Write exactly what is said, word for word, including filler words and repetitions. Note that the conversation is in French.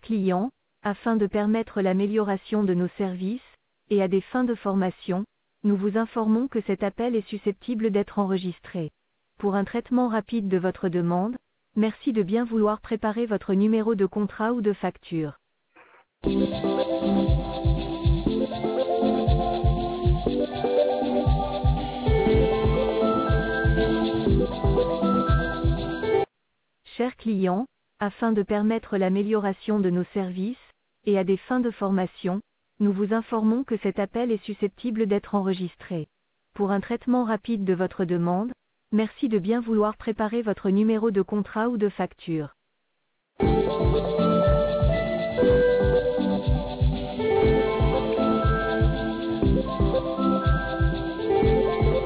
clients, afin de permettre l'amélioration de nos services, et à des fins de formation, nous vous informons que cet appel est susceptible d'être enregistré. Pour un traitement rapide de votre demande, merci de bien vouloir préparer votre numéro de contrat ou de facture. Chers clients, afin de permettre l'amélioration de nos services, et à des fins de formation, nous vous informons que cet appel est susceptible d'être enregistré. Pour un traitement rapide de votre demande, merci de bien vouloir préparer votre numéro de contrat ou de facture.